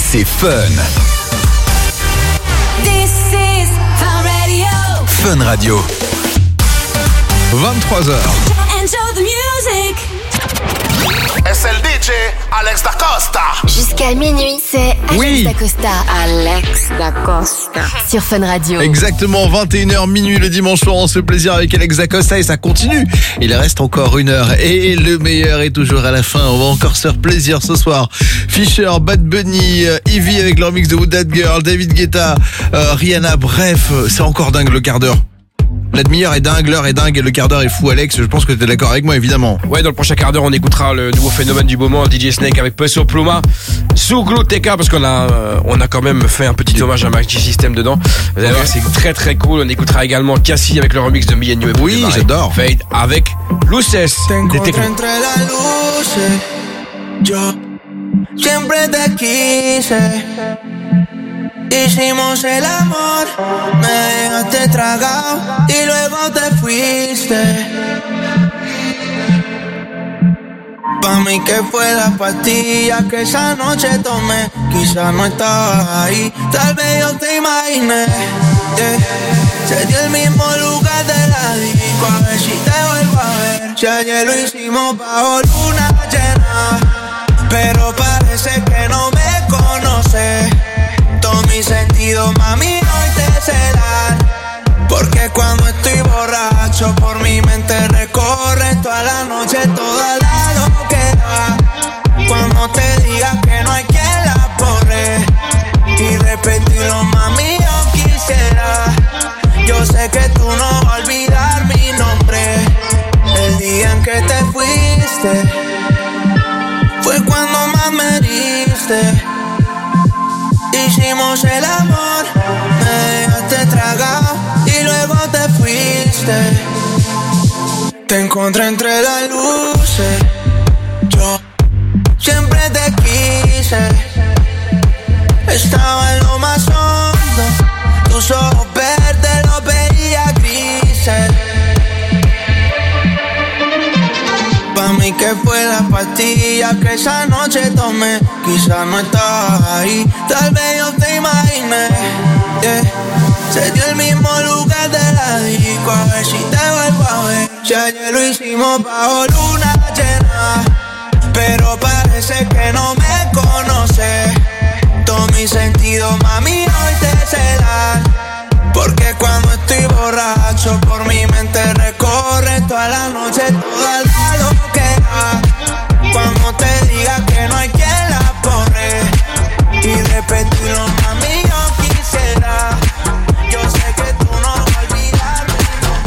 c'est Fun. This is Fun Radio. Fun Radio. 23h. Enjoy the music. Es el DJ Alex Da Costa. Jusqu'à minuit, c'est Alex Da Costa. Alex Da Costa. Sur Fun Radio. Exactement, 21h minuit le dimanche soir, on se fait plaisir avec Alex Da Costa et ça continue. Il reste encore 1 heure et le meilleur est toujours à la fin. On va encore se faire plaisir ce soir. Fisher, Bad Bunny, Ivy avec leur mix de Would That Girl, David Guetta, Rihanna, bref, c'est encore dingue le quart d'heure. La demi-heure est dingue, l'heure est dingue et le quart d'heure est fou, Alex. Je pense que tu es d'accord avec moi, évidemment. Ouais, dans le prochain quart d'heure, on écoutera le nouveau phénomène du moment, DJ Snake avec Peso Pluma, Zouglou TK, parce qu'on a quand même fait un petit hommage à Magic System dedans. Vous allez voir, c'est très très cool. On écoutera également Cassie avec le remix de Me and You. Oui, j'adore. Fade avec Luces. Des technos. Siempre te quise. Hicimos el amor, me dejaste tragado y luego te fuiste. Pa' mí que fue la pastilla que esa noche tomé. Quizás no estabas ahí, tal vez yo te imaginé. Se dio el mismo lugar de la disco, a ver si te vuelvo a ver. Si ayer lo hicimos bajo luna llena, pero parece que no me conoces. Todo mi sentido, mami, hoy te serán. Porque cuando estoy borracho, por mi mente recorre toda la noche, toda la loquera. Cuando te diga que no hay quien la borre y repetirlo, mami, yo quisiera. Yo sé que tú no vas a olvidar mi nombre. El día en que te fuiste fue cuando más me heriste. Hicimos el amor, me dejaste tragado y luego te fuiste. Te encontré entre las luces, yo siempre te quise. Estaba en lo más hondo, tus ojos verdes los veía grises. Pa' mí que fue la pastilla que esa noche tomé. Quizás no estabas ahí, tal vez yo te imaginé. Se dio el mismo lugar de la disco, a ver si te vuelvo a ver. Si ayer lo hicimos bajo luna llena, pero parece que no me conoces. Todo mi sentido, mami, hoy te serán. Porque cuando estoy borracho, por mi mente recorre toda la noche, toda la loquera. Cuando te diga que no hay quien la borre y repetirlo, mami, yo quisiera. Yo sé que tú no vas a olvidar mi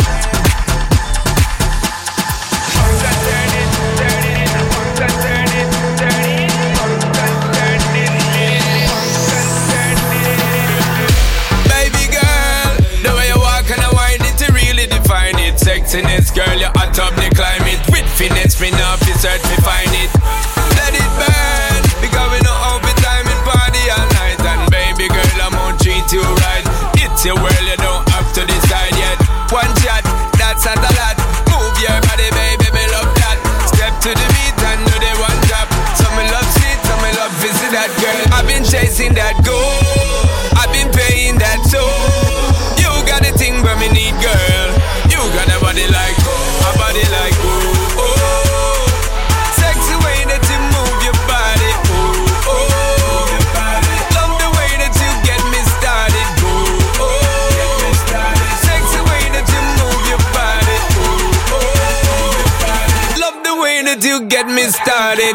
Baby girl, the way you walk and I wind it, you really define it. Sexiness, girl, you're hot up the climate. With finesse, spin up, you search me find it. Let it burn, because we know open time and party all night. And baby girl, I'm gonna treat you right. It's your world, you don't have to decide yet. One shot, that's not a lot. Move your body, baby, me love that. Step to the beat and do the one drop. Some me love sweet, some me love visit that girl. I've been chasing that goal, I've been paying that toll. You got a thing but me need, girl. You got a body like, a body like, oh, oh. Sexy way that you move your body, oh, oh. Love the way that you get me started, oh, oh. Sexy way that you move your body, oh, oh. Love the way that you get me started.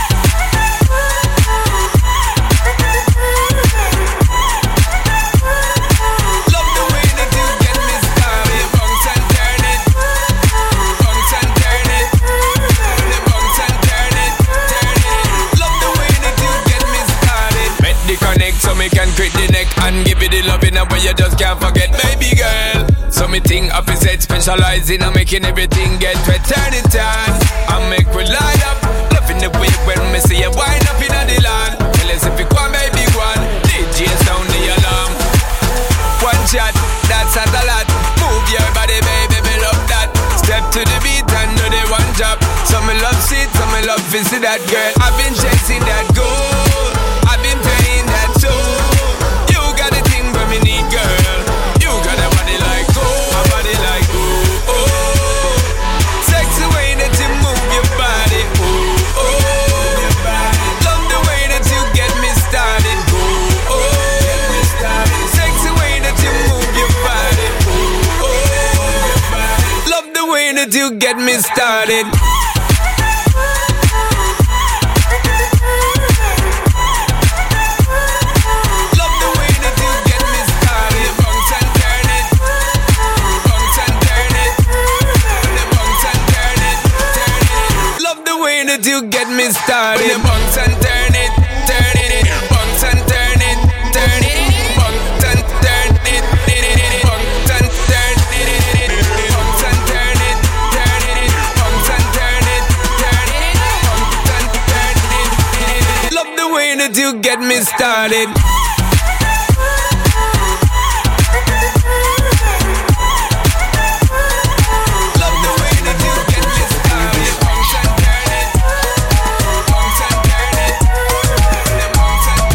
So me can crit the neck and give you the loving where you just can't forget, baby girl. So me think opposite specializing on making everything get wet. Turn it on and make we light up. Loving the way when me see you wind up in the land. Tell us if you want, baby, go on. DJ sound the alarm. One shot, that's not a lot. Move your body, baby, me love that. Step to the beat and do the one job. So me love see it, so me love visit that girl. I've been chasing that goal, I've been paying that that you get me started. Love the way that you get me started. Bounce and turn it. Bounce and turn it. Bounce and turn it. Turn it. Love the way that you get me started. Bounce and turn it. Turn it. Bounce and turn it. Turn it. Bounce and turn it. Bounce and turn it. Bounce and turn it. Turn it. Bounce and turn it. Turn it. Bounce and turn it. Love the way that you get me started. Love the way that you get me started. Bounce and turn it. Bounce and turn it. Bounce and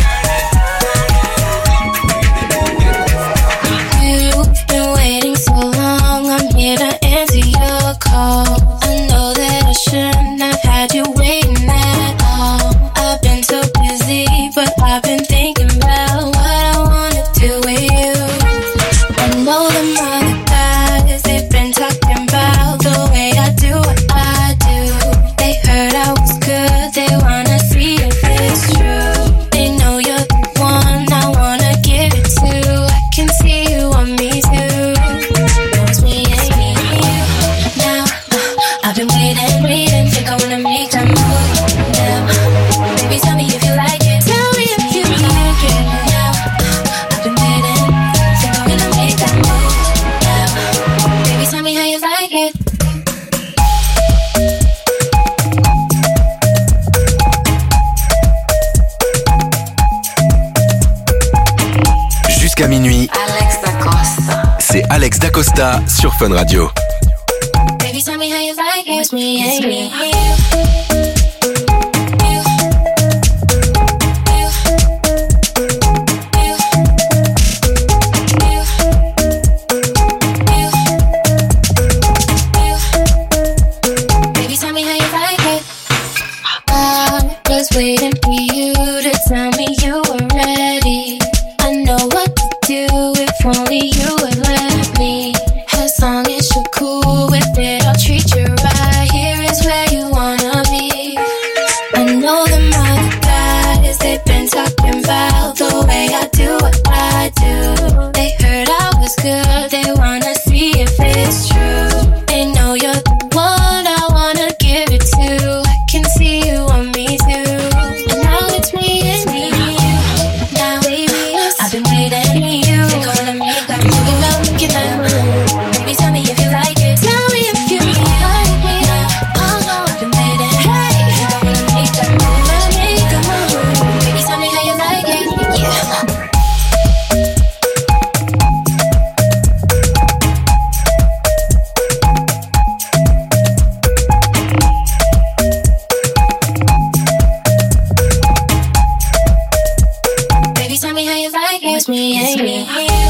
turn it. You've been waiting so long, I'm here to answer your call. I know that I shouldn't have had you waiting at all. I've been so busy, but I've been thinking about what I wanna do with you. I know them other guys, they've been talking about the way I do what I do. They heard I was good, they wanna see if it's true. They know you're the one I wanna give it to. I can see you on me too. No, it's me and me and you. Now, I've been waiting, think I wanna make that move now. Baby, tell me if you like it. Tell me if you like it now. I've been waiting, think I'm gonna make that move now. Baby, tell me how you like it. Jusqu'à minuit, Alex Dacosta. c'est Alex Dacosta sur Fun Radio. Baby, tell me how you like it. It's me and me. Baby, tell me how you like it. I was waiting for you to tell me you were ready. I know what to do if only you would let me. As long as you're cool with it, I'll treat you right. Here is where you wanna be. I know them other guys, they've been talking about the way I do what I do. They heard I was good, they wanna see if it's true. They know you're the one I wanna give it to. I can see you on me too. And now it's me and me. Now, baby, I've been waiting for you. Think I wanna make that move. Thinking about making that move. Baby, tell me if you like it. Tell me if you like it. I've been waiting. Hey, think I wanna make that move. Make a move. Baby, tell me how you like it. Yeah. Baby, tell me how you like it. It's me and me.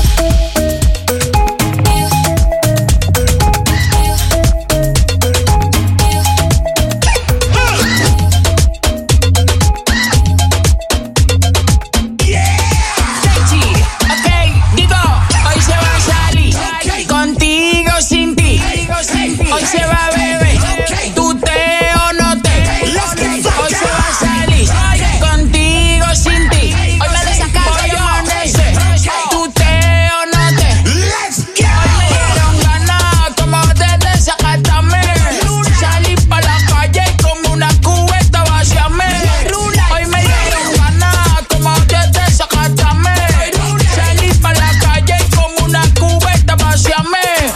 Hoy se va a salir, contigo sin ti. Hoy se va a beber, tú te o no te. Hoy se va a salir, contigo sin ti. Hoy me desacato, voy a amanecer, tú te o no te. Hoy me dieron ganas como de desacatarme. Salí pa' la calle y como una cubeta vaciarme. Hoy me dieron ganas como de desacatarme. Salí pa' la calle y como una cubeta vaciarme.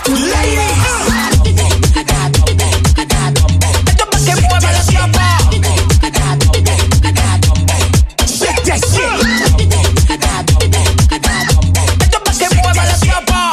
Esto pa' que mueva la chapa. Esto pa' que mueva la chapa.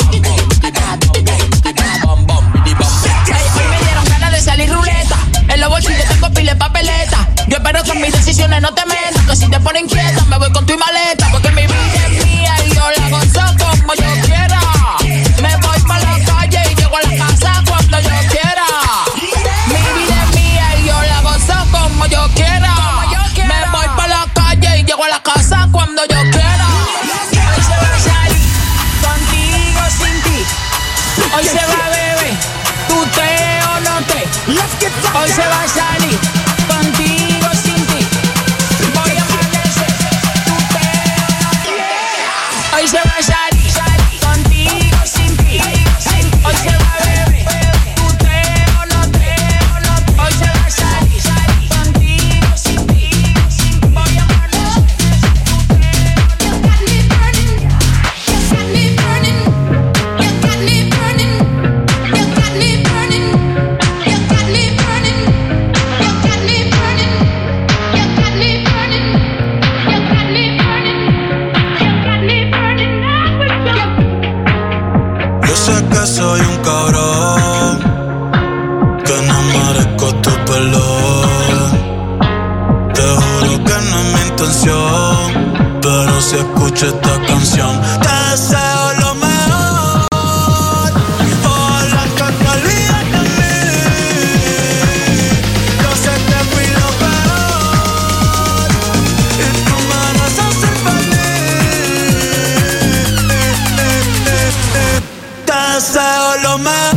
Hoy me dieron ganas de salir ruleta. En los bolsillos tengo pile papeleta. Yo espero que en mis decisiones no te metas, que si te ponen quieta me voy con tu maleta. Porque mi vida es mía y yo la gozo como yo quiera. Me voy pa' la calle y llego a la casa cuando yo quiera. Mi vida es mía y yo la gozo como yo quiera. Me voy pa' la calle y llego a la casa cuando yo quiera. Hoy se va a salir, contigo sin ti. Hoy se va a beber, tú te o no te. Hoy se va a salir contigo sin ti. Voy a amanecer, tú te o no te. Hoy se va a salir contigo sin ti. Hoy se va a beber, tú te o no te. Hoy se va a salir contigo sin ti. Voy a amanecer, tú te o no te. Yo sé que soy un cabrón, que no merezco tu perdón. Te juro que no es mi intención, pero si escucho esta canción, te deseo lo mejor. Ojalá que te olvides de mí. Yo sé que fui lo peor y tú me harás hacer feliz. Te deseo lo mejor.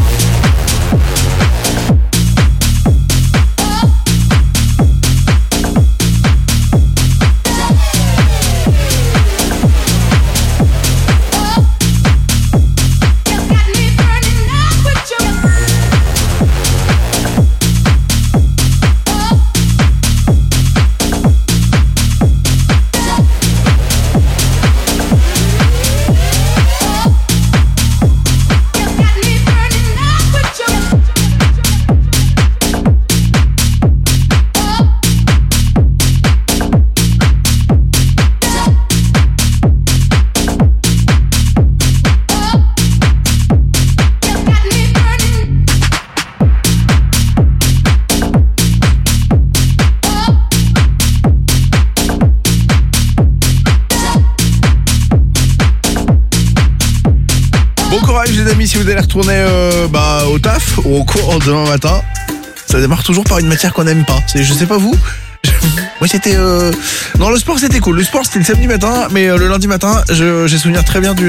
Les amis, si vous allez retourner au taf ou au cours demain matin, ça démarre toujours par une matière qu'on n'aime pas. Je sais pas vous. Moi c'était non, le sport c'était cool. Le sport c'était le samedi matin, mais le lundi matin j'ai souvenir très bien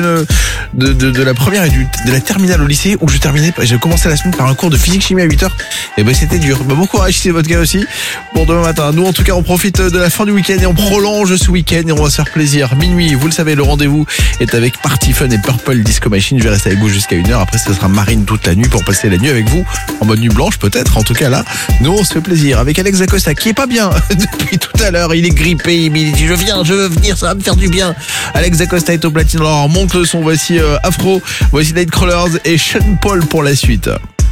de la première et de la terminale au lycée où j'ai commencé la semaine par un cours de physique chimie à 8h. Et ben c'était dur. Bon courage si c'est votre cas aussi pour demain matin. Nous en tout cas on profite de la fin du week-end et on prolonge ce week-end et on va se faire plaisir. Minuit, vous le savez, le rendez-vous est avec Party Fun et Purple Disco Machine. Je vais rester avec vous jusqu'à 1h. Après ce sera Marine toute la nuit pour passer la nuit avec vous en mode nuit blanche peut-être. En tout cas là, nous on se fait plaisir avec Alex Dacosta qui est pas bien depuis tout à l'heure. Il est grippé, il dit je veux venir, ça va me faire du bien. Alex Dacosta est au platine. Alors monte le son, voici Afro, voici Nightcrawlers et Sean Paul pour la suite.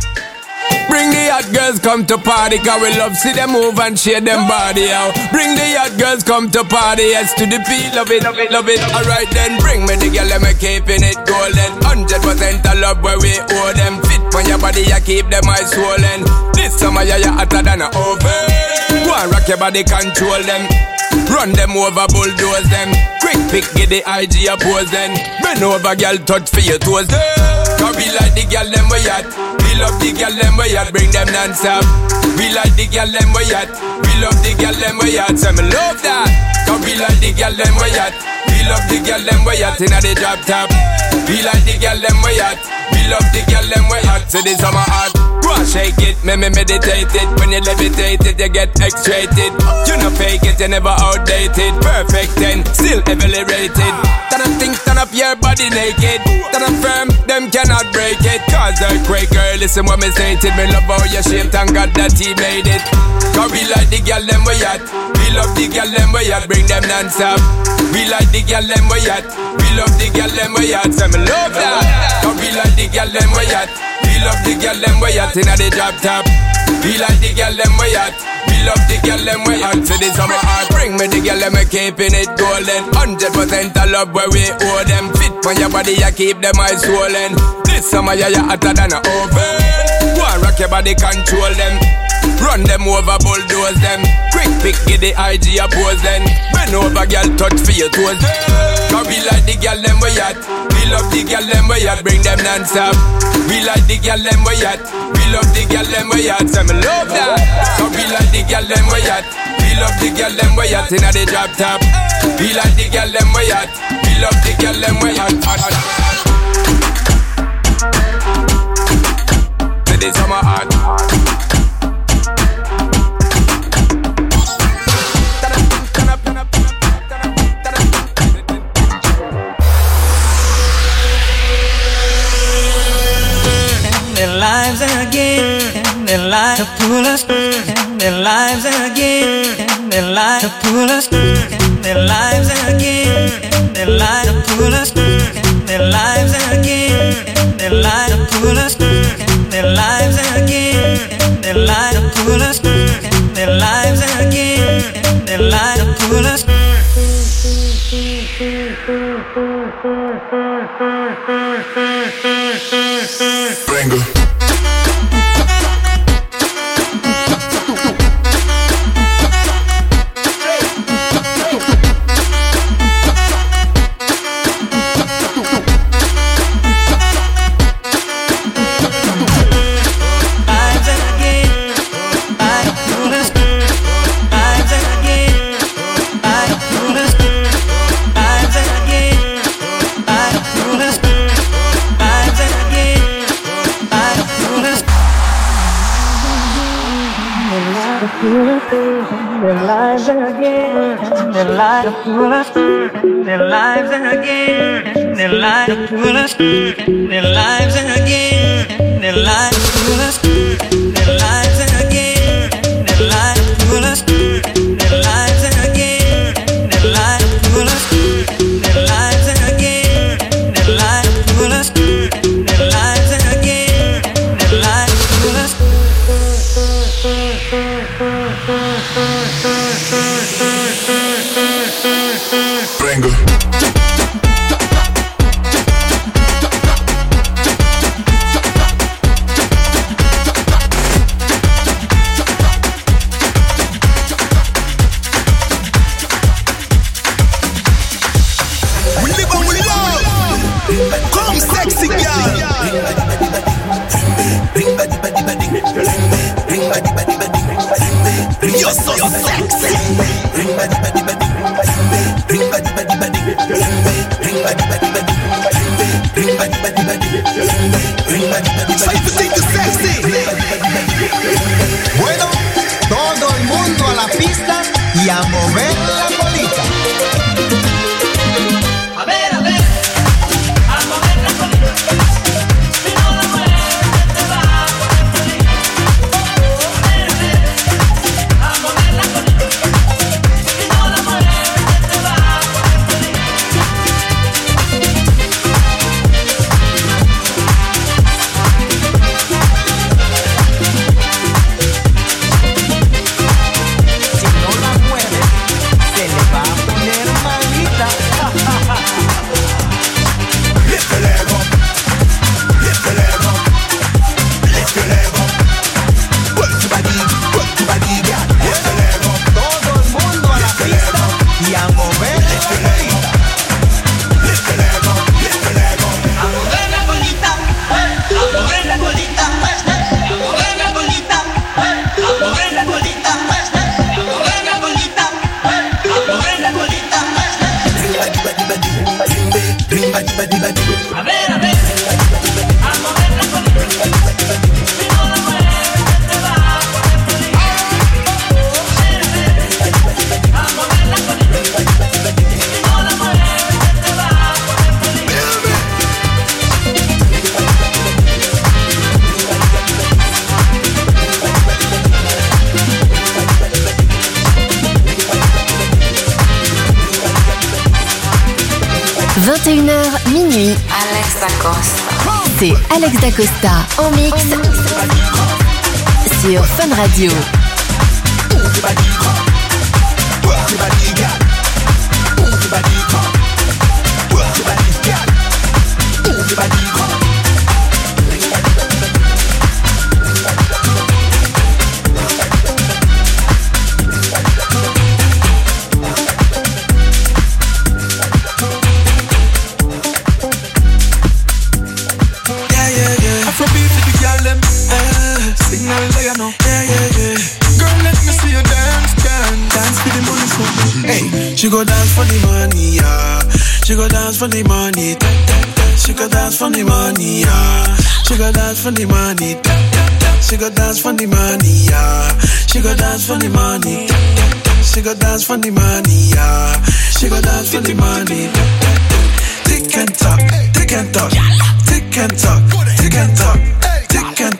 Bring the hot girls come to party, cause we love see them move and shake them body out. Bring the hot girls come to party, S to the P, love it, love it, love it. Alright then, bring me the girl, let me keeping it golden. 100% of love where we owe them. Fit on your body, you keep them eyes swollen. This summer, yeah, you're hotter than an oven. Go and rock your body, control them. Run them over, bulldoze them. Quick pick, get the IG oppose them. Bend over, girl, touch for your toes. Cause we like the girl, them we at. We love the girl, them we at. Bring them non-stop. We like the girl, them we at. We love the girl, them we at. So me love that. Cause we like the girl, them we at. We love the girl, them we at. Inna the drop top. We like the girl, them we at. We love the girl, them we at. So this summer hot. Go and shake it, me meditate it. When you levitate it, you get X-rated. You no fake it, you never outdated. Perfect 10, still heavily rated. Turn up your body naked. Turn up firm, them cannot break it. Cause earthquake, girl, listen what me stated. Me love how you shaped and God that he made it. Cause we like the girl, them we at. We love the girl, them we at. Bring them non-stop. We like the girl, them we at. We love the girl, them we at. So me love that. Cause we like the girl, them we at. We love the girl, them we at. Inna the drop top. We like the girl, them we at. We love the girl, them we at. So this summer hot. Bring me the girl, them we keeping it golden. 100% of love where we owe them. Fit on your body, you keep them eyes swollen. This summer, yeah, you're hotter than an oven. Go and rock your body, control them. Run them over, bulldoze them. Quick pick, get the IG oppose them. Bend over, girl, touch for your toes. Cause we like the girl, them we at. We love the girl, them we at. Bring them non-stop. We like the girl, them we at. We love the girl, them we at. So me love that. Cause we like the girl, them we at. We love the girl, them we at. Inna the drop top. We like the girl, them we at. We love the girl, them we at. To the summer hot. their lives again, their lives to pull us, their lives again, their lives to pull us, their lives again, their lives to pull us, their lives again, their lives to pull us, their lives again, their lives to pull us, their lives again, their lives to pull us. Pringle. Their lives again, their lives to pull us, their lives again, their lives to pull us, their lives again, their lives to pull us, their lives again, their lives to pull us, their lives again, their lives to pull us, their lives again, their lives to pull us, their lives again, their lives to pull us. Pringle. We live and we love. Come sexy girl. You're so sexy. Bueno, todo el mundo a la pista y a mover la colita. A ver, a mover la colita. Si no la mueves te va a poner feliz. A mover la colita. Si no la mueves te va a poner feliz. Si no la mueve, se le va a poner malita. Lift the leg up. Lift the leg up. Lift the leg up. Work the body, girl. Lift the leg up. Todo el mundo a la pista y a mover la colita. Lift the leg up. Lift the leg up. A mover la colita. A mover la colita. A mover la colita. A mover la colita. A mover la colita. A mover la colita. A ver, a ver. A mover la colita. Si no la mueves te va a poner feliz. A mover la colita. Si no la mueves te va a poner feliz. h minuit. Alex Acosta. C'est Alex Dacosta en mix sur Fun Radio. Afrobeat for the girl them, signal they you know, yeah. Girl, let me see you dance, dance for the money for me. Hey, she go dance for the money, yeah. She go dance for the money, she go dance for the money, yeah. She go dance for the money, she go dance for the money, yeah. She go dance for the money, she go dance for the money, yeah. She go dance for the money. Tick and talk, tick and talk, tick and talk, tick and talk, tick and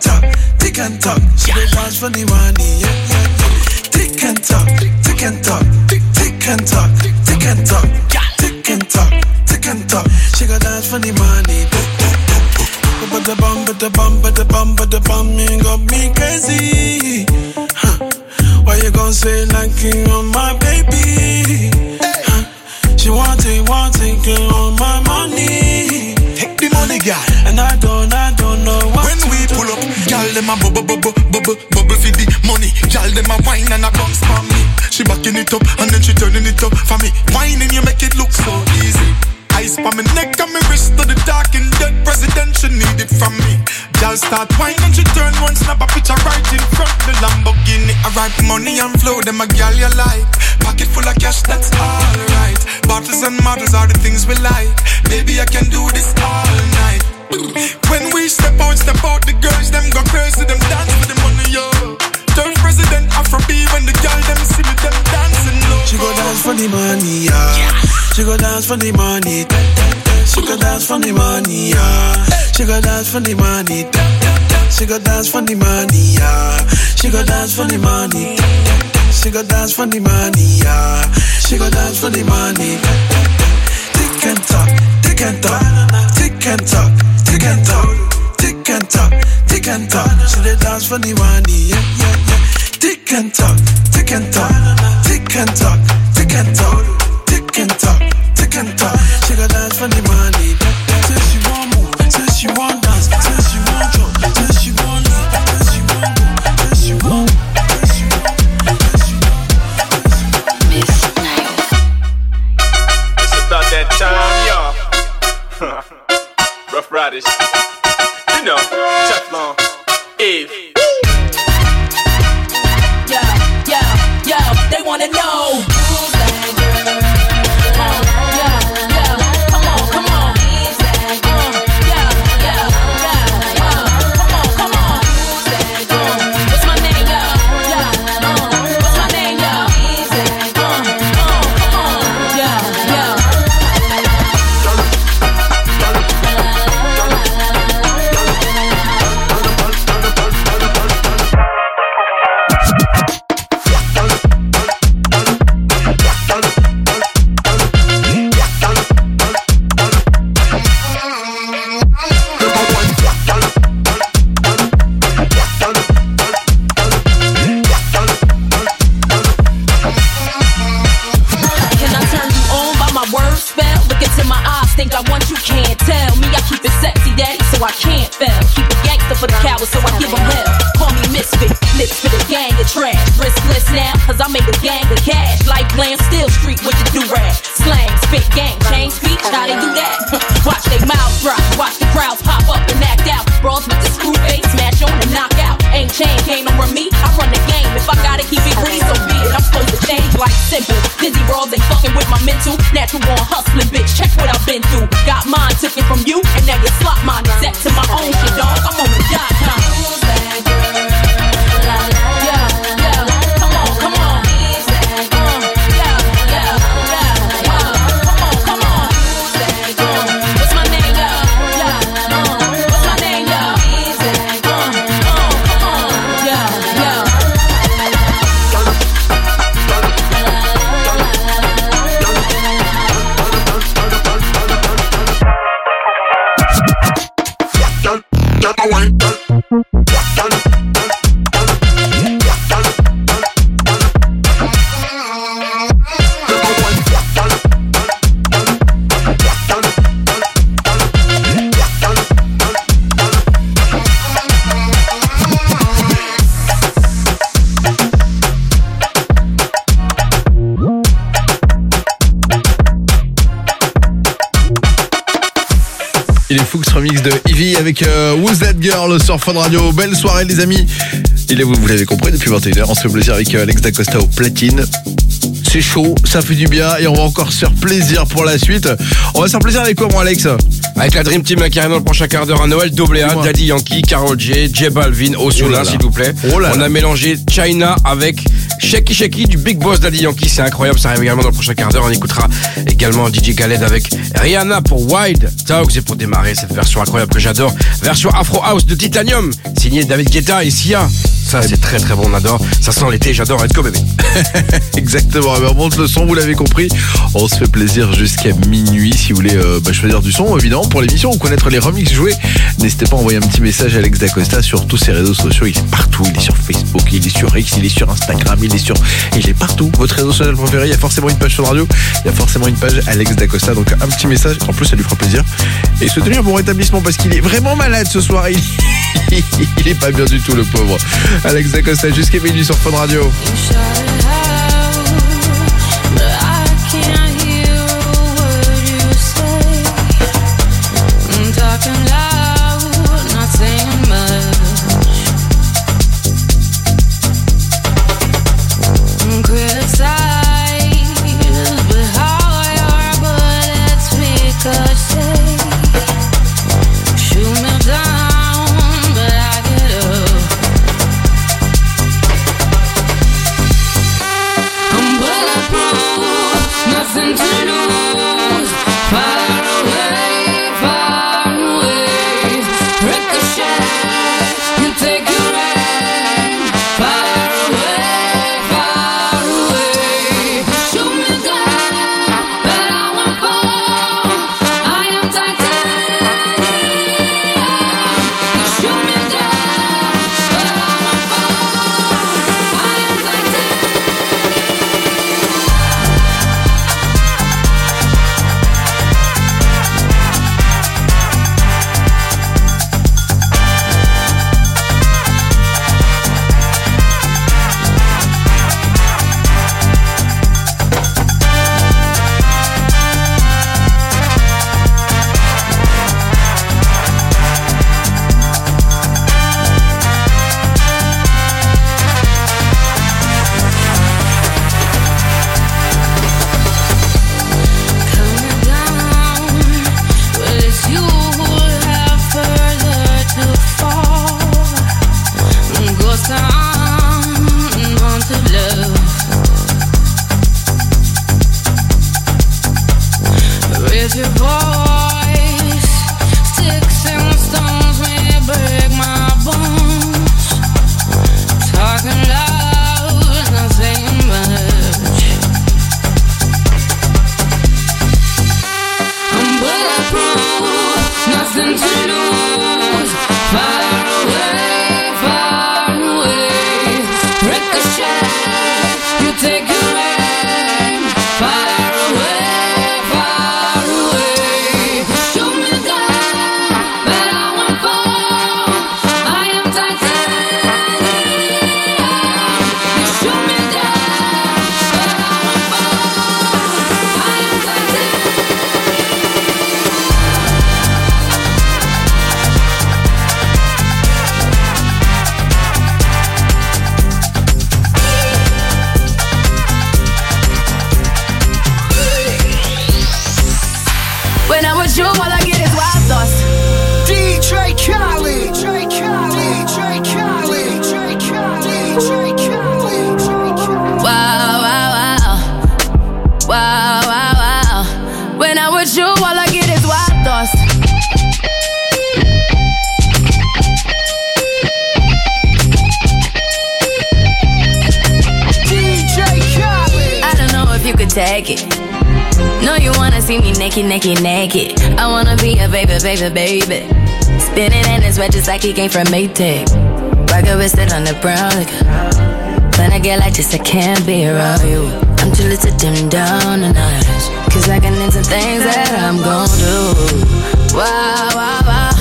and talk. She dey dance for the money, yeah, yeah, yeah. Tick and talk, tick and talk, tick and talk, tick and talk, tick and talk, tick and talk. She go dance for the money. But the bum, but the bum, but the bum, but the bum, you got me crazy. Huh. Why you gon' say like you on my baby? Huh. She want take you on my money. Take the money, girl. And I don't know what when we pull up, girl, them a bubble for the money. Girl, them a wine and a bounce for me. She backing it up and then she turning it up for me. Whining, you make it look so easy. Ice pa my neck and my wrist to the dark and dead president, she need it from me. Girl start wine and she turn one, snap a picture right in front the Lamborghini. I write money and flow, them a girl you like. Pocket full of cash, that's alright. Bottles and models are the things we like. Baby, I can do this all night. When we step out, the girls, them go crazy, them dance for the money, yo. Turn president, Afro-B, when the girl, them see me, them dancing low. She go dance for the money, yeah. She go dance for the money. She go dance for the money, yeah. She go dance for the money. She go dance for the money, yeah. She go dance for the money. She go dance for the money, yeah. She go dance for the money. Tick and talk, tick and talk, tick and talk, tick and talk, tick and talk, tick and talk. She dey dance for the money, yeah, yeah, yeah. Tick and talk, tick and talk, tick and talk, tick and talk, tick and talk, tick and talk. She go dance for the money. Say she want move, say she want dance, say she want jump, say she want leave, say she want go, say she want. That time, y'all. Rough Riders. You know, Teflon, Eve. Yo, they wanna know. Who's that girl? Come on. Come on. Who's that girl? Come on. Who's that girl? What's my name, yo? What's my name, yo? Who's that girl? Come on. Yo. I can't fail. Keep it gangster for the cowards, so I give them hell. Call me misfit, lips for the gang of trash. Riskless now, cause I make a gang of cash. Like Blam, Steel Street with the do-rag. Slang, spit, gang, change speech, how they do that? Watch they mouths drop, watch the crowds pop up and act out. Brawls with the screw face, smash on and knock out. Ain't chain, can't over me, I run the game. If I gotta keep it green, so be it. I'm supposed to change like simple. Dizzy brawls, they fucking with my mental. Natural born hustling, bitch, check what I've been through. Got mine, took it from you, and now you slot mine. Set to my own shit, dog, I'm on the dot time. Who's that girl? Come on. Come on. Who's that girl? Come on. Who's that girl? What's my name, yo? What's my name, yo? Who's that girl? Come on. Yo. Il est fou ce remix de Ivy avec Who's That Girl sur Fun Radio. Belle soirée les amis. Il est, vous l'avez compris, depuis 21h, on se fait plaisir avec Alex Dacosta au platine. C'est chaud, ça fait du bien et on va encore se faire plaisir pour la suite. On va se faire plaisir avec quoi, moi, Alex ? Avec la Dream Team qui arrive dans le prochain quart d'heure à Noël, A, Daddy Yankee, Karol J, J Balvin, Ozuna, s'il vous plaît. On a mélangé China avec Shaky Shaky du Big Boss Daddy Yankee, c'est incroyable, ça arrive également dans le prochain quart d'heure. On écoutera également DJ Khaled avec Rihanna pour Wild Dogs, et pour démarrer cette version incroyable que j'adore, version Afro House de Titanium, signé David Guetta et Sia. Ça c'est très très bon, on adore, ça sent l'été, j'adore. Let's go bébé. Exactement, on monte le son, vous l'avez compris. On se fait plaisir jusqu'à minuit. Si vous voulez choisir du son évidemment pour l'émission ou connaître les remixes joués, n'hésitez pas à envoyer un petit message à Alex Dacosta sur tous ses réseaux sociaux. Il est partout, il est sur Facebook, il est sur X, il est sur Instagram, il est partout. Votre réseau social préféré, il y a forcément une page sur radio, il y a forcément une page Alex Dacosta. Donc un petit message, en plus ça lui fera plaisir. Et souhaitez-lui un bon rétablissement parce qu'il est vraiment malade ce soir. Il est pas bien du tout le pauvre. Alex Dacosta jusqu'à minuit sur Fun Radio. Take it. No, you wanna see me naked, naked, naked. I wanna be a baby, baby, baby. Spinning in his red just like he came from Maytag. Rocket with it on the brown liquor. When I get like this, I can't be around you. I'm too little to dim down the night. Cause I can into things that I'm gon' do. Wow, wow,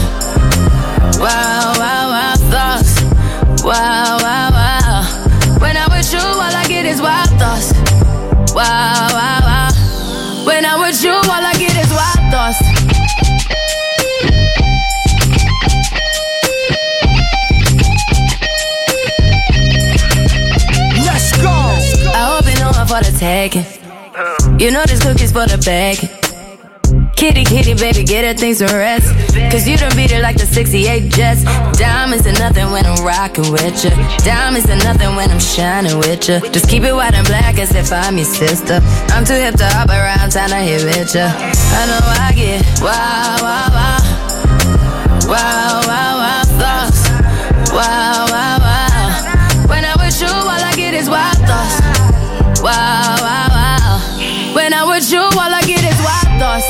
wow. Wow, wow, wow, thoughts. Wow, wow, wow. When I'm with you, all I get is wild thoughts. Wow, wow, wow. When I'm with you, all I get is wild thoughts. Let's go. I hope you know I'm for the taking. You know this cookie's for the bag. Kitty, kitty, baby, get her things to rest. Cause you done beat it like the 68 Jets. Diamonds are nothing when I'm rockin' with ya. Diamonds are nothing when I'm shining with ya. Just keep it white and black as if I'm your sister. I'm too hip to hop around, time to hit with ya. I know I get wow, wow, wow. Wow, wow, wow, thoughts. Wow, wow, wow. When I'm with you, all I get is wild thoughts. Wow, wow, wow. When I'm with you, all I get is wild thoughts.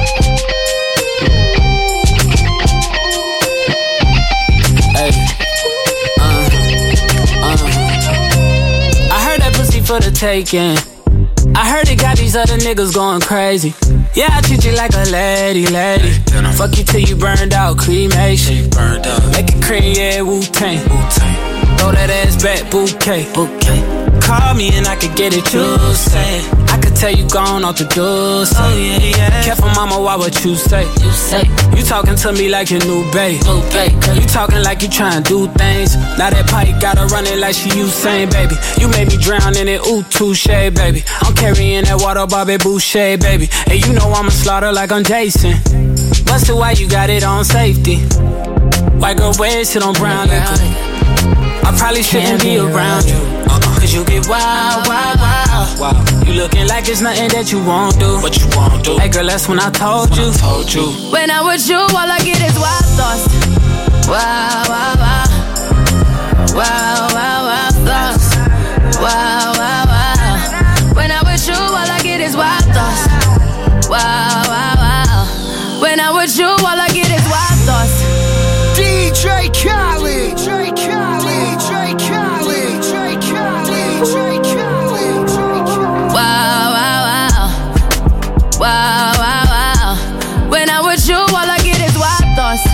I heard that pussy for the taking. I heard it got these other niggas going crazy. Yeah, I treat you like a lady, lady. Fuck you till you burned out, cremation. Make it cream, yeah, Wu-Tang. Throw that ass back, bouquet. Call me and I could get it, you say. I could tell you gone off the door, say. Oh, yeah, yeah. Careful, mama, why what you say? You talking to me like your new babe. You talking like you trying to do things. Now that pipe gotta run it like she Usain, baby. You made me drown in it, ooh, touche, baby. I'm carrying that water, Bobby Boucher, baby. And you know I'ma slaughter like I'm Jason. Busted, why you got it on safety? White girl wear shit on brown liquor. I probably shouldn't be around you. Cause you get wild, wild, wild. You looking like it's nothing that you won't do. What you won't do? Hey girl, that's when I told you. When I'm with you, all I get is wild thoughts. Wow, wow, wow. Wow, wow, wow, thoughts. Wow, wow, wow. When I'm with you, all I get is wild thoughts. Wow, wow, wow. When I'm with you, all I get is wild thoughts. DJ Khaled, DJ Khaled, DJ Khaled, DJ Khaled, DJ Khaled. Wow, wow, wow. Wow, wow, wow. When I'm with you, all I get is wild thoughts.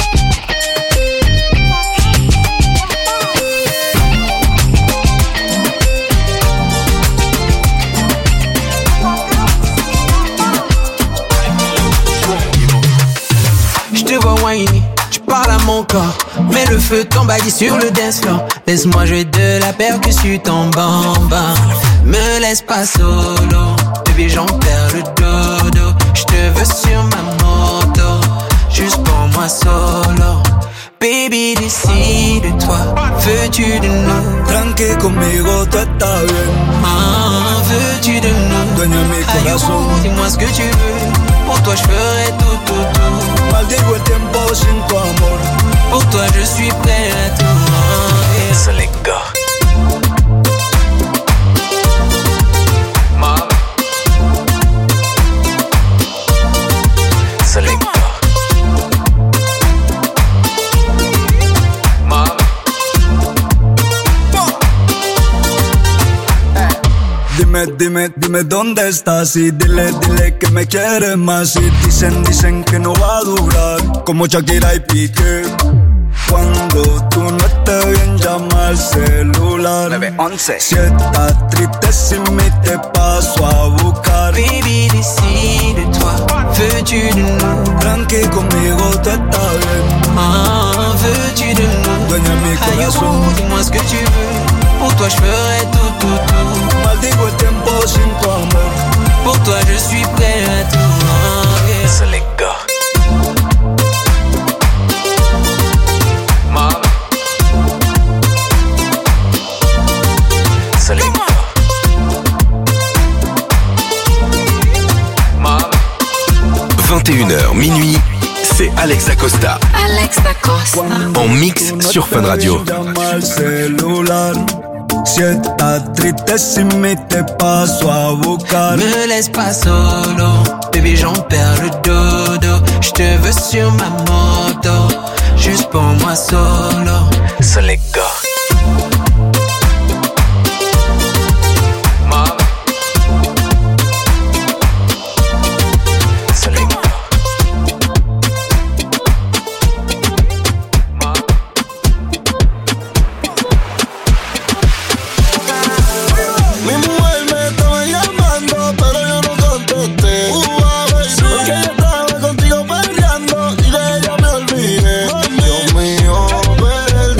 Je te vois whiny, tu parles à mon corps. Mets le feu, t'embadis sur le dance floor. Laisse-moi jouer de la percussion en bamba. Me laisse pas solo, baby j'en perds le dodo. Je te veux sur ma moto, juste pour moi solo. Baby décide-toi, veux-tu de nous? Tranqui conmigo, tú estás bien. Veux-tu de nous? Dueña mi corazón. Dis-moi ce que tu veux, pour toi je ferai tout, tout, tout. Maldigo el tiempo sin tu amor. Pour toi je suis prêt à tout. C'est les gars. C'est les gars. 'Dime dónde estás y dile que me quieres más. Y dicen que no va a durar, como Shakira y Piqué. Cuando tú no estés bien, llama al celular. 911. Si estás triste sin mí, te paso a buscar. Baby, décide-toi, veux-tu de nous? Tranqui conmigo, tú estás bien. Veux-tu de nous? Dueña mi corazón. Dis-moi ce que tu veux, pour toi je ferai tout, tout, tout. Maldigo el tiempo sin tu amor. Pour toi je suis prêt à tout. C'est les gars. C'est les gars. 21h minuit, c'est Alex Acosta. Alex Acosta. En mix sur Fun Radio. Si estás triste sin mí, te paso a buscar. Me laisse pas solo, baby j'en perds le dodo. Je te veux sur ma moto, juste pour moi solo. C'est les gars. C'est les gars. 'Cause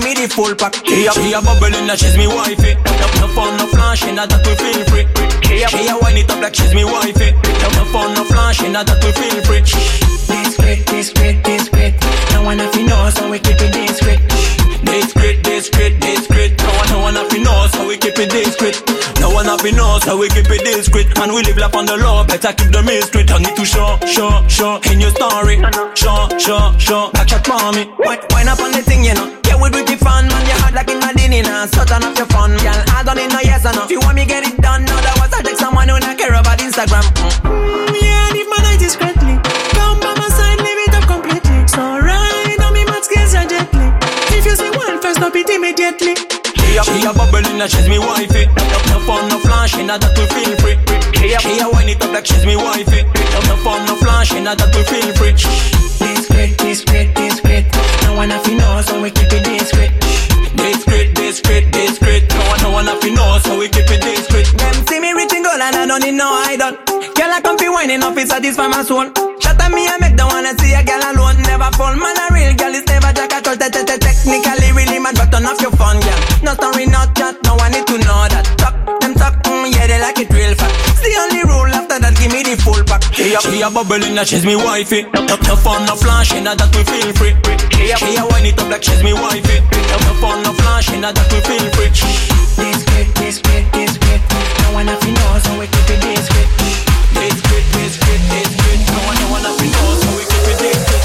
the full pack. She a bubbling like she's me wifey. No fun, no flashing, that we feel free. She a wind it up like she's me wifey. No fun, no flashing, that we feel free. Discreet, discreet, discreet. No one have to know, so we keep it discreet. Discreet, discreet, discreet. No one have to know, so we keep it discreet. No one have to know, so we keep it discreet. And we live life on the law, better keep the mystery. I need to show in your story. Show, back chat for me. Wind up on the thing, you know. Yeah, we do the fun, man. You hard like in my dinner, now. So turn up your fun, girl. I don't need no yes or no. If you want me, get it done. No, that was I take someone who not care about Instagram. Yeah, live my life discreetly. Come by my side, live it up completely. So right, on me, mad skills are gently. If you say one first, stop it immediately. She a bubbling like she's me wifey. No fun, no flashing, that we feel free. She a wind it up like she's me wifey. No fun, no flashing, that we feel free. Discreet, discreet, discreet. No one have to know, so we keep it discreet. Discreet, discreet, discreet. No one have to know, so we keep it discreet. Them see me rich and gold and I don't need no idol. Girl, I come fi whining up, it satisfy my soul. Shut up me, I make the wanna see a girl alone. Never fall, man, a real girl is never jack at all. Technically, really mad, but turn off your phone, girl. No story, not chat, no one need to know that. Talk, them talk, yeah, they like it real fat. It's the only rule, after that, give me the full pack. She a bubbling like she's me wifey. No fun, no flashing, that we feel free. She a wind it up like she's me wifey. No fun, no flashing, that we feel free. Discreet, discreet, discreet. No one have to know, so we keep it discreet. Discreet, discreet, discreet. No one have to know, so we keep it discreet.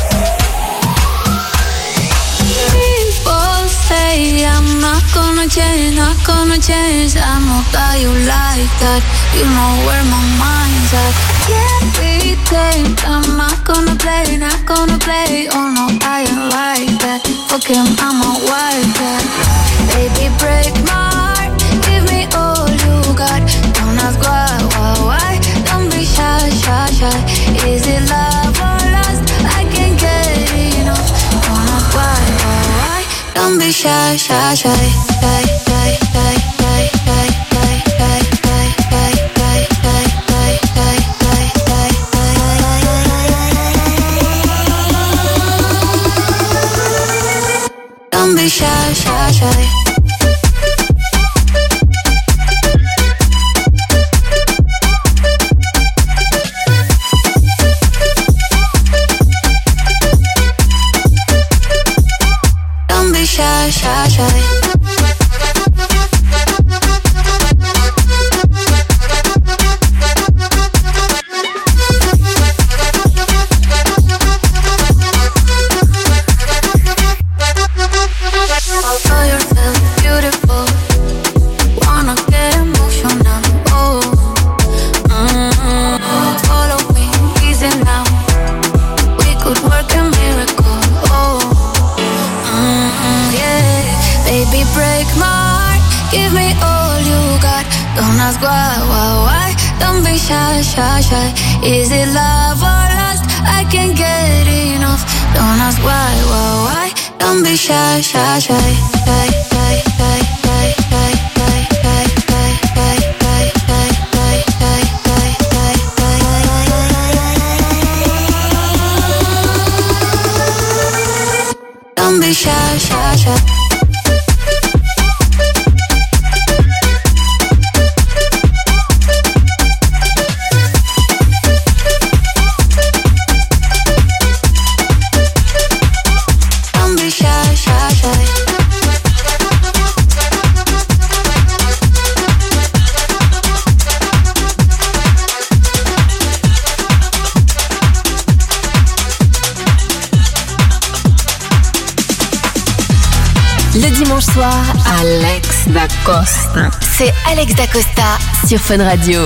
People say I'm not gonna change, not gonna change. I know that you like that. You know where my mind's at. Can't be tamed. I'm not gonna play, not gonna play. Oh no, I ain't like that. Fuck him, I'm a wildcat. Baby, break my heart. Give me all you got. Don't ask why. Don't be shy. Is it love or lust? I can't get enough. Don't ask why. Don't be shy. Don't be shy. Don't be shy. Shy. Is it love or lust? I can't get enough. Don't ask why. Don't be shy. Don't be shy. Le dimanche soir, Alex Dacosta. C'est Alex Dacosta sur Fun Radio.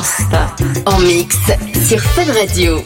Costa. En mix sur Fun Radio.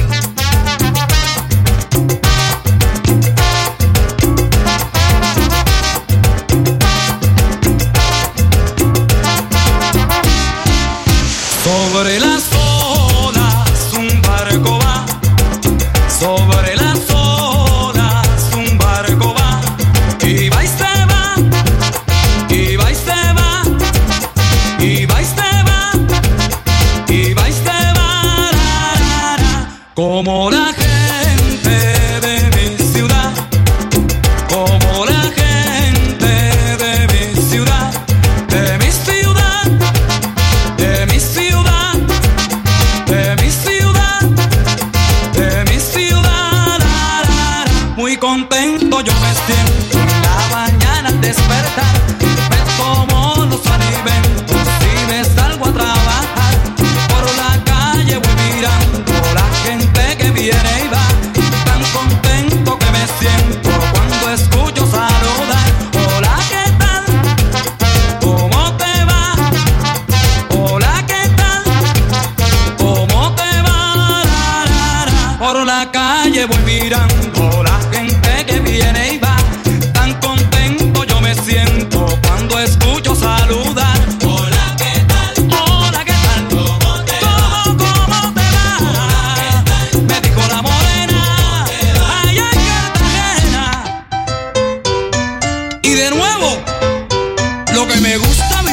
Sobre las olas un barco va, sobre las olas un barco va, y va y se va, y va y se va, y va y se va, y va y se va, la, la, como la gente de mi ciudad, como la gente de mi ciudad, de mi ciudad, de mi ciudad, de mi ciudad, de mi ciudad, la, la, la. Muy contento yo me siento en la mañana al despertar, me tomo los alimentos y me salgo a trabajar, por la calle voy mirando la gente que viene y va, tan contento que me siento cuando escucho saludar, hola, ¿qué tal? ¿Cómo te va? Hola, ¿qué tal? ¿Cómo te va? La, la, la. Por la calle voy mirando la gente que viene y va, tan contento yo me siento cuando escucho saludar. Hola, ¿qué tal? Hola, ¿qué tal? ¿Cómo te va? ¿Cómo te va? Me dijo la morena allá en Cartagena. Y de nuevo, lo que me gusta a mí.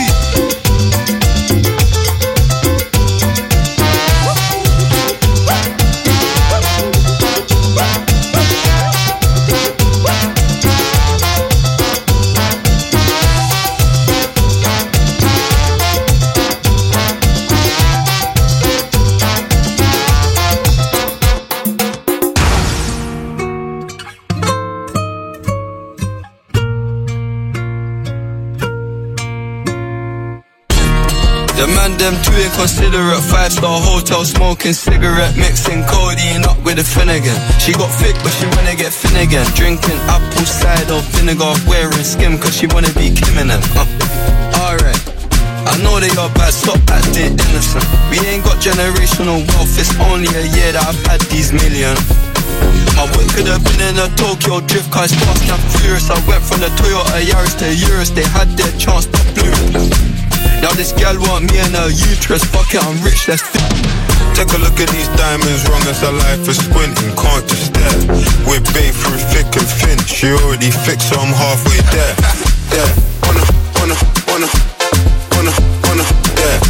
The man them too inconsiderate, 5-star hotel smoking cigarette, mixing codeine up with a Finnegan. She got thick but she wanna get thin again, drinking apple cider vinegar, wearing skim cause she wanna be Kim and them. Alright, I know they are bad, stop acting innocent. We ain't got generational wealth, it's only a year that I've had these million. My whip could have been in a Tokyo drift car, it's fast and furious. I went from the Toyota Yaris to Urus, they had their chance but blew it. Now this gal want me in her uterus, fuck it, I'm rich, let's do it. Take a look at these diamonds, wrong as her life is squinting, can't just stare. We're babe through thick and thin, she already fixed so I'm halfway there. Yeah, wanna, yeah. Yeah,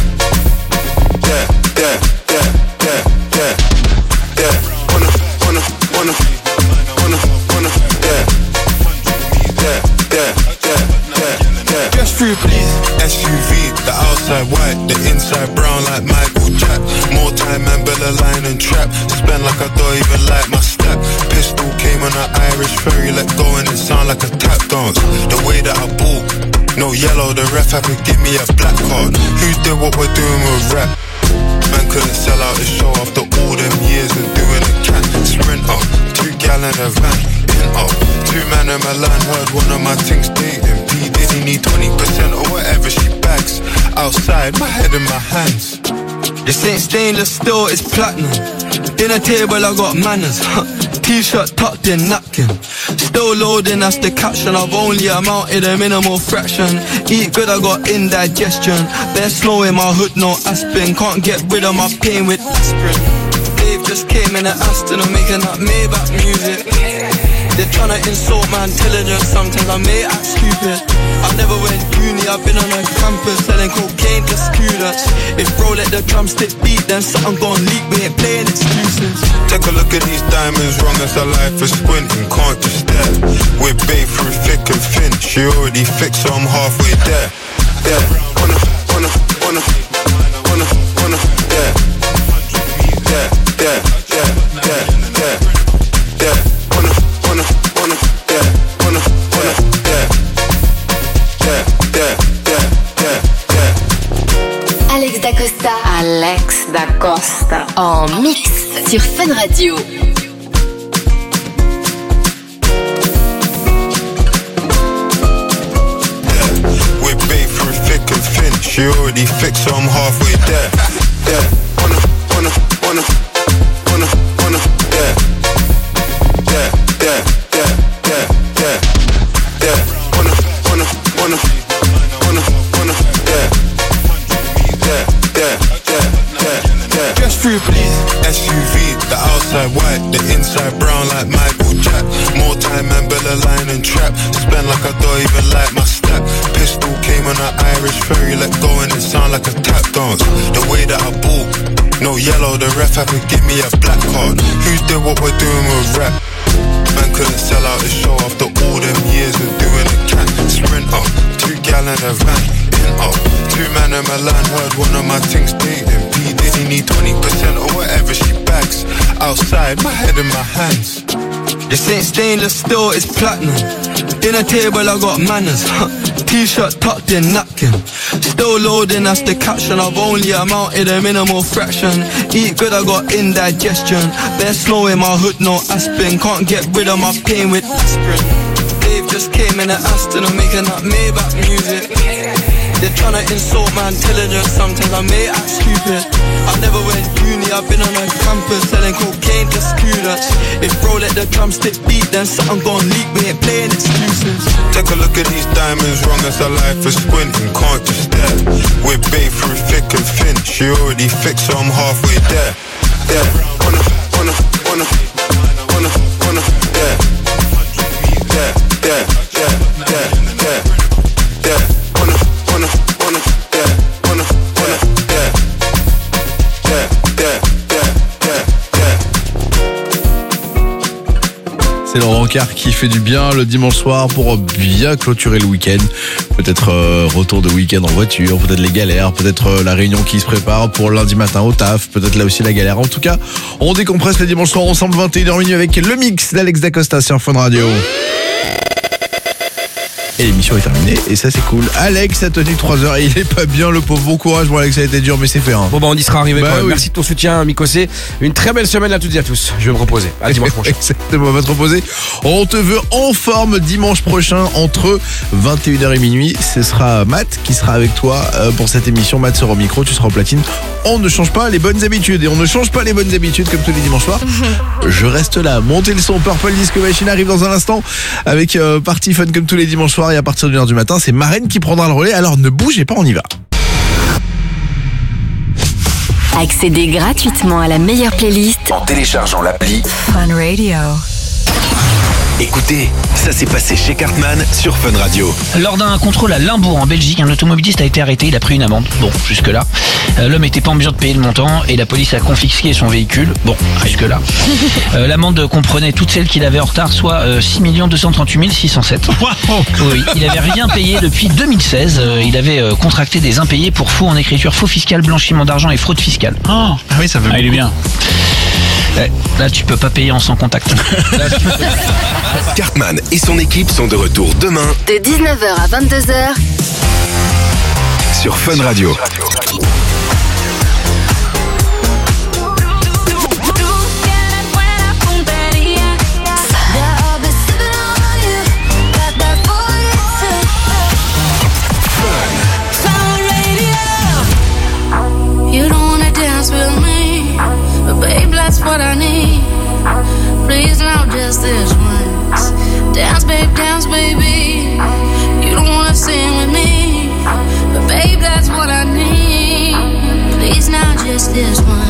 yeah. Just through please, SUV, the outside white, the inside brown like Michael Jack. More time and Bella line and trap, spend like I don't even like my stack. Pistol came on an Irish ferry, let go and it sound like a tap dance. The way that I bought, no yellow, the ref had to give me a black card. Who did what we're doing with rap? Man couldn't sell out his show after all them years of doing a cat. Sprint up, 2 gal in a van, in up. 2 man in my line, heard one of my things dating. P Diddy need 20% or whatever she bags. Outside, my head in my hands. This ain't stainless steel, it's platinum. Dinner table, I got manners. T-shirt tucked in napkin. Still loading, that's the caption. I've only amounted a minimal fraction. Eat good, I got indigestion. They're slow in my hood, no aspirin. Can't get rid of my pain with aspirin. Dave just came in an Aston, I'm making that Maybach music. They're tryna insult my intelligence, sometimes I may act stupid. I never went uni, I've been on a campus selling cocaine to students. If bro let the drumstick beat, then something gon' leak, we ain't playing excuses. Take a look at these diamonds, wrong as her life is squinting, can't just stare. We're babe through thick and thin, she already fixed so I'm halfway there. Yeah, wanna, yeah. Yeah, Alex Dacosta. Alex Dacosta. En mix sur Fun Radio. We're babe through thick and thin, she already fixed so I'm halfway there. Yeah. like Michael Jack. More time and Bella line and trap. Spend like I don't even like my stack. Pistol came on an Irish ferry, let go and it sound like a tap dance. The way that I ball, no yellow, the ref had to give me a black card. Who did what we're doing with rap? Man couldn't sell out the show after all them years of doing a cat. Sprint up, 2 gallon a van, in up. 2 man in my land, heard one of my things dating. P Diddy need 20% or whatever she bags. Outside, my head in my hands. This ain't stainless steel, it's platinum. In a table I got manners. T-shirt tucked in napkin. Still loading, that's the caption. I've only amounted a minimal fraction. Eat good, I got indigestion. Bare snow in my hood, no aspirin. Can't get rid of my pain with aspirin. Dave just came in an Aston, I'm making that Maybach music. They're tryna insult my intelligence, sometimes I may act stupid. I never went uni, I've been on a campus selling cocaine to students. If bro let the drumstick beat, then something gon' leak, we ain't playing excuses. Take a look at these diamonds, wrong as a life is squinting, can't just stare. We're babe through thick and thin, she already fixed, so I'm halfway there. Yeah, wanna, yeah. Yeah, c'est Laurent Carr qui fait du bien le dimanche soir pour bien clôturer le week-end. Peut-être retour de week-end en voiture, peut-être les galères, peut-être la réunion qui se prépare pour lundi matin au taf, peut-être là aussi la galère. En tout cas, on décompresse les dimanches soirs ensemble, 21h minuit avec le mix d'Alex Dacosta sur Fun Radio. Et l'émission est terminée et ça c'est cool. Alex a tenu 3 heures et il est pas bien le pauvre. Bon courage, bon Alex, ça a été dur mais c'est fait hein. Bon bah on y sera arrivé quand même. Oui. Merci de ton soutien Mikosé. Une très belle semaine à toutes et à tous. Je vais me reposer. À dimanche prochain. Exactement, on va te reposer. On te veut en forme dimanche prochain entre 21h et minuit. Ce sera Matt qui sera avec toi pour cette émission. Matt sera au micro, tu seras au platine. On ne change pas les bonnes habitudes et on ne change pas les bonnes habitudes comme tous les dimanches soirs. Je reste là, montez le son. Purple Disco Machine arrive dans un instant avec Party Fun comme tous les dimanches soirs et à partir de 1h du matin, c'est Marraine qui prendra le relais. Alors ne bougez pas, on y va. Accédez gratuitement à la meilleure playlist En téléchargeant l'appli Fun Radio. Écoutez, ça s'est passé chez Cartman sur Fun Radio. Lors d'un contrôle à Limbourg en Belgique, un automobiliste a été arrêté, il a pris une amende. Bon, jusque-là. L'homme n'était pas en mesure de payer le montant et la police a confisqué son véhicule. Bon, jusque-là. L'amende comprenait toutes celles qu'il avait en retard, soit 6 238 607. Oui, il n'avait rien payé depuis 2016. Il avait contracté des impayés pour faux en écriture, faux fiscal, blanchiment d'argent et fraude fiscale. Ah oui, ça veut il est bien. Là, tu peux pas payer en sans contact. Cartman et son équipe sont de retour demain De 19h à 22h sur Fun Radio. You don't wanna dance with me, but babe, that's what I need. Please now, just this once. Dance, baby. You don't wanna sing with me, but babe, that's what I need. Please now, just this once.